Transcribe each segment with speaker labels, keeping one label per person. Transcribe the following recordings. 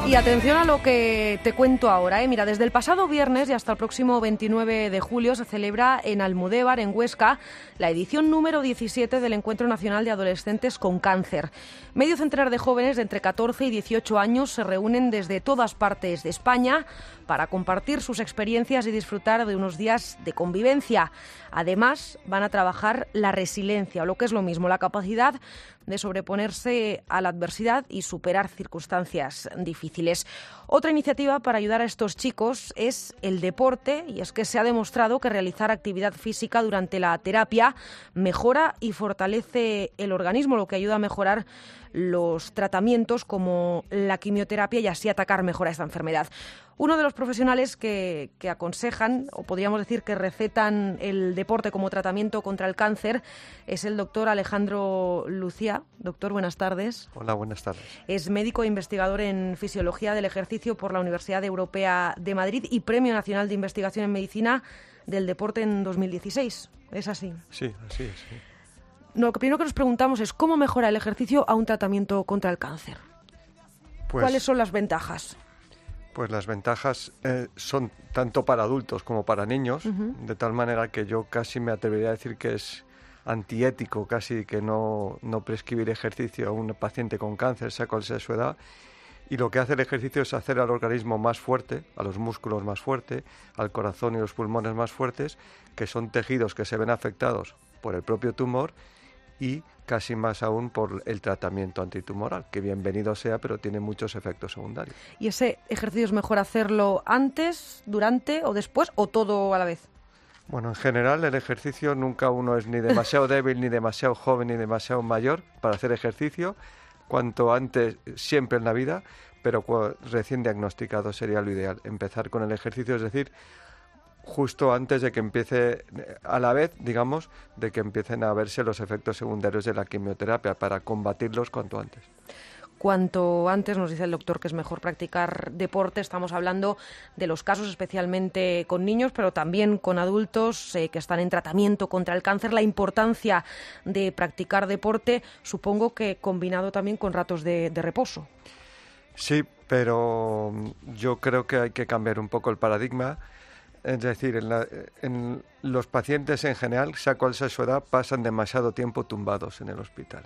Speaker 1: Y atención a lo que te cuento ahora, ¿eh? Mira, desde el pasado viernes y hasta el próximo 29 de julio se celebra en Almudévar, en Huesca, la edición número 17 del Encuentro Nacional de Adolescentes con Cáncer. Medio centenar de jóvenes de entre 14 y 18 años se reúnen desde todas partes de España para compartir sus experiencias y disfrutar de unos días de convivencia. Además, van a trabajar la resiliencia, o lo que es lo mismo, la capacidad de sobreponerse a la adversidad y superar circunstancias difíciles. Otra iniciativa para ayudar a estos chicos es el deporte, y es que se ha demostrado que realizar actividad física durante la terapia mejora y fortalece el organismo, lo que ayuda a mejorar los tratamientos como la quimioterapia y así atacar mejor a esta enfermedad. Uno de los profesionales que aconsejan, o podríamos decir que recetan el deporte como tratamiento contra el cáncer, es el doctor Alejandro Lucía. Doctor, buenas tardes.
Speaker 2: Hola, buenas tardes.
Speaker 1: Es médico e investigador en fisiología del ejercicio por la Universidad Europea de Madrid y Premio Nacional de Investigación en Medicina del Deporte en 2016. ¿Es así?
Speaker 2: Sí, así es. Sí.
Speaker 1: Lo primero que nos preguntamos es ¿cómo mejora el ejercicio a un tratamiento contra el cáncer? ¿Cuáles son las ventajas?
Speaker 2: Pues las ventajas son tanto para adultos como para niños, de tal manera que yo casi me atrevería a decir que es antiético casi que no prescribir ejercicio a un paciente con cáncer, sea cual sea su edad. Y lo que hace el ejercicio es hacer al organismo más fuerte, a los músculos más fuerte, al corazón y los pulmones más fuertes, que son tejidos que se ven afectados por el propio tumor y casi más aún por el tratamiento antitumoral, que bienvenido sea, pero tiene muchos efectos secundarios.
Speaker 1: ¿Y ese ejercicio es mejor hacerlo antes, durante o después o todo a la vez?
Speaker 2: Bueno, en general el ejercicio nunca uno es ni demasiado débil, ni demasiado joven, ni demasiado mayor para hacer ejercicio. Cuanto antes, siempre en la vida, pero recién diagnosticado sería lo ideal. Empezar con el ejercicio, es decir, justo antes de que empiece, a la vez, digamos, de que empiecen a verse los efectos secundarios de la quimioterapia, para combatirlos cuanto antes.
Speaker 1: Cuanto antes, nos dice el doctor, que es mejor practicar deporte. Estamos hablando de los casos especialmente con niños, pero también con adultos que están en tratamiento contra el cáncer. La importancia de practicar deporte, supongo que combinado también con ratos de reposo.
Speaker 2: Sí, pero yo creo que hay que cambiar un poco el paradigma. Es decir, en los pacientes en general, sea cual sea su edad, pasan demasiado tiempo tumbados en el hospital.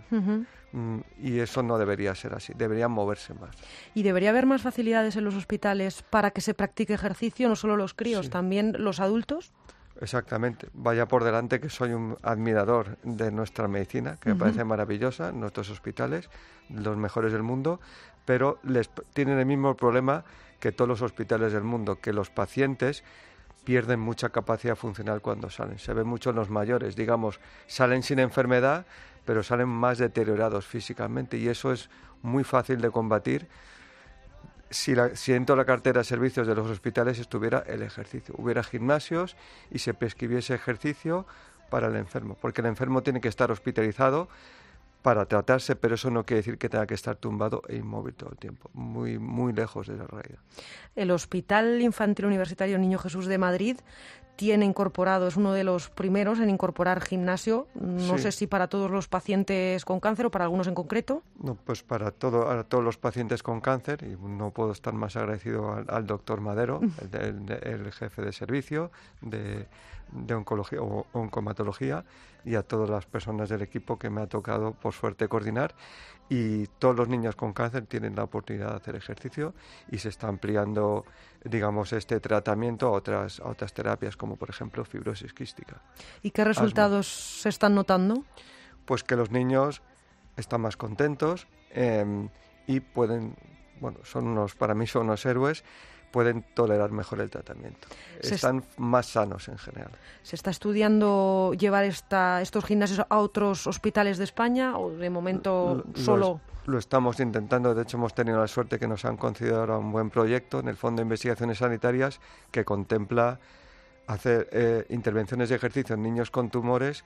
Speaker 2: Y eso no debería ser así, deberían moverse más.
Speaker 1: ¿Y debería haber más facilidades en los hospitales para que se practique ejercicio, no solo los críos, también los adultos?
Speaker 2: Exactamente. Vaya por delante que soy un admirador de nuestra medicina, que me parece maravillosa, nuestros hospitales, los mejores del mundo, pero tienen el mismo problema que todos los hospitales del mundo, que los pacientes pierden mucha capacidad funcional cuando salen. Se ve mucho en los mayores, digamos, salen sin enfermedad, pero salen más deteriorados físicamente, y eso es muy fácil de combatir si dentro de la cartera de servicios de los hospitales estuviera el ejercicio, hubiera gimnasios y se prescribiese ejercicio para el enfermo, porque el enfermo tiene que estar hospitalizado para tratarse, pero eso no quiere decir que tenga que estar tumbado e inmóvil todo el tiempo, muy, muy lejos de la realidad.
Speaker 1: El Hospital Infantil Universitario Niño Jesús de Madrid tiene incorporado, es uno de los primeros en incorporar gimnasio, no sé si para todos los pacientes con cáncer o para algunos en concreto.
Speaker 2: No, pues para todos los pacientes con cáncer, y no puedo estar más agradecido al doctor Madero, el jefe de servicio de oncología o oncomatología, y a todas las personas del equipo que me ha tocado, por suerte, coordinar. Y todos los niños con cáncer tienen la oportunidad de hacer ejercicio y se está ampliando, digamos, este tratamiento a otras terapias, como por ejemplo fibrosis quística.
Speaker 1: ¿Y qué resultados se están notando?
Speaker 2: Pues que los niños están más contentos y pueden, para mí son unos héroes, pueden tolerar mejor el tratamiento. Están más sanos en general.
Speaker 1: ¿Se está estudiando llevar estos gimnasios a otros hospitales de España o de momento solo?
Speaker 2: Lo estamos intentando. De hecho, hemos tenido la suerte que nos han concedido ahora un buen proyecto en el Fondo de Investigaciones Sanitarias que contempla hacer intervenciones de ejercicio en niños con tumores,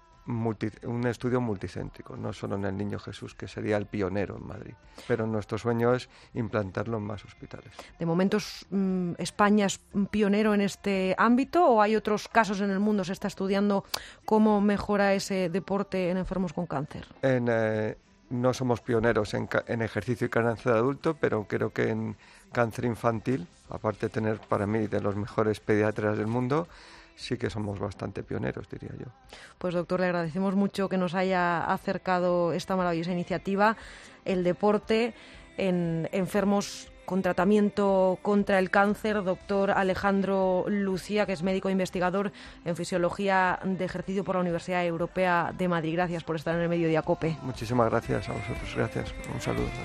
Speaker 2: un estudio multicéntrico, no solo en el Niño Jesús, que sería el pionero en Madrid, pero nuestro sueño es implantarlo en más hospitales.
Speaker 1: ¿De momento España es pionero en este ámbito o hay otros casos en el mundo? ¿Se está estudiando cómo mejora ese deporte en enfermos con cáncer?
Speaker 2: no somos pioneros en ejercicio y cáncer adulto, pero creo que en cáncer infantil, aparte de tener para mí de los mejores pediatras del mundo, sí que somos bastante pioneros, diría yo.
Speaker 1: Pues doctor, le agradecemos mucho que nos haya acercado esta maravillosa iniciativa, el deporte en enfermos con tratamiento contra el cáncer. Doctor Alejandro Lucía, que es médico investigador en fisiología de ejercicio por la Universidad Europea de Madrid. Gracias por estar en el Mediodía COPE.
Speaker 2: Muchísimas gracias a vosotros. Gracias. Un saludo.